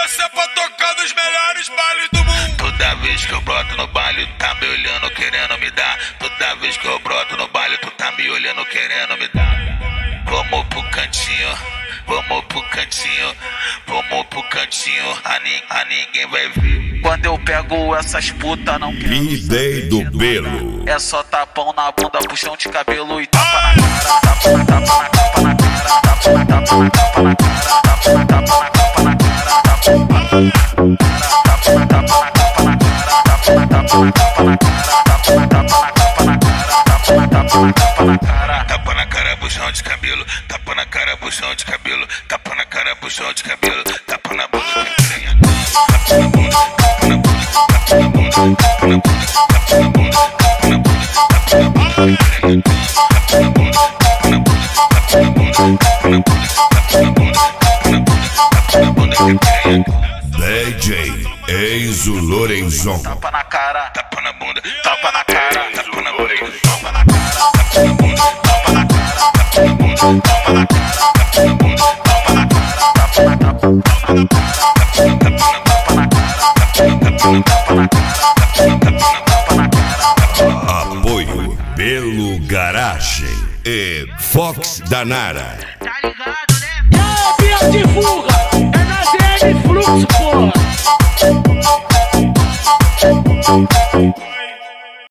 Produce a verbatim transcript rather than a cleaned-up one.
você pra tocar nos melhores bailes do mundo. Toda vez que eu broto no baile, tá me olhando, querendo me dar. Toda vez que eu broto no baile, tu tá me olhando, querendo me dar. Vamos pro cantinho, vamos pro cantinho, vamos pro cantinho, a, ni a ninguém vai ver. Quando eu pego essas putas, não quero Idei do Belo. É só tapão na bunda, puxão de cabelo e tapa na cara. Tapa na tapa na cara, tapa na tapa na tapa na cara, tapa na tapa na tapa na cara, tapa na tapa na tapa na tapa na cara, tapa na tapa na tapa na cara, tapa na tapa na tapa na cara, tapa na tapa na tapa na cara. Tapa na cara, puxão de cabelo, tapa na cara, puxão de cabelo, tapa na cara, puxão de cabelo, tapa na bunda que piranha. Tapa na bunda, tapa na bunda, tapa na bunda, tapa na bunda, tapa na bunda, tapa na bunda, tapa na bunda que piranha. Tapa na bunda, tapa na bunda, tapa na bunda, tapa na bunda, tapa na bunda, tapa na bunda, tapa na bunda que piranha. D J Enzo Lorenzon. Tapa na cara, Tapa na bunda, tapa na cara, tapa na bunda, tapa na cara, tapa na bunda, tapa na cara, tapa na bunda, tapa na cara, tapa na bunda, tapa na cara, tapa na tapa, tapa na cara, tapa na tapa na cara, tapa na tapa na cara, tapa na cara. Apoio Belo Garagem e Fox Danara.